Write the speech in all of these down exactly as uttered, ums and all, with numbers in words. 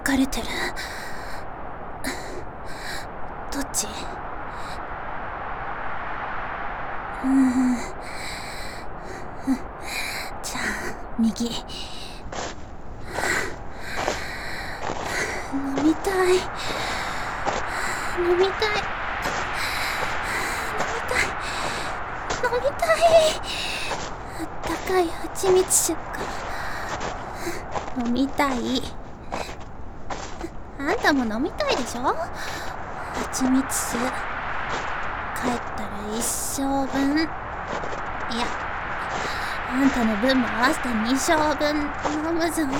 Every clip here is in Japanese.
かれてる。どっち？うーん。じゃあ右。飲みたい。飲みたい。飲みたい。飲みたい。あったかい蜂蜜酒か。飲みたい。あんたも飲みたいでしょ？蜂蜜酒。帰ったら一生分。いや、あんたの分も合わせて二生分飲むぞ。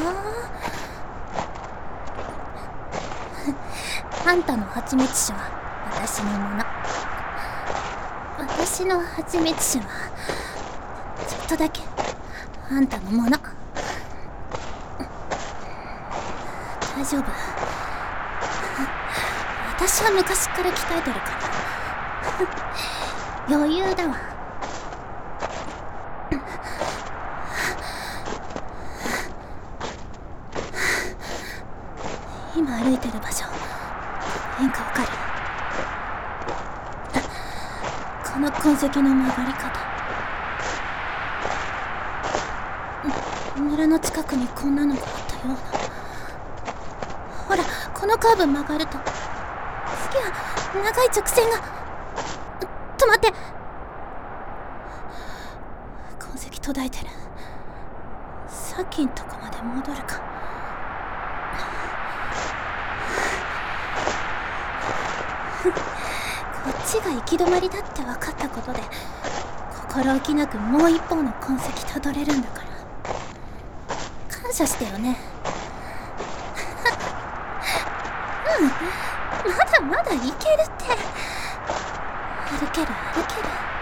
あんたの蜂蜜酒は私のもの。私の蜂蜜酒はちょっとだけあんたのもの。大丈夫。私は昔から鍛えてるから余裕だわ。今歩いてる場所変かわかる？この痕跡の曲がり方。村の近くにこんなのがあったような。ほら、このカーブ曲がると次は長い直線が。止まって。痕跡途絶えてる。さっきんとこまで戻るか。こっちが行き止まりだって分かったことで心置きなくもう一方の痕跡たどれるんだから感謝してよね。うん、まだまだいけるって。歩ける歩ける。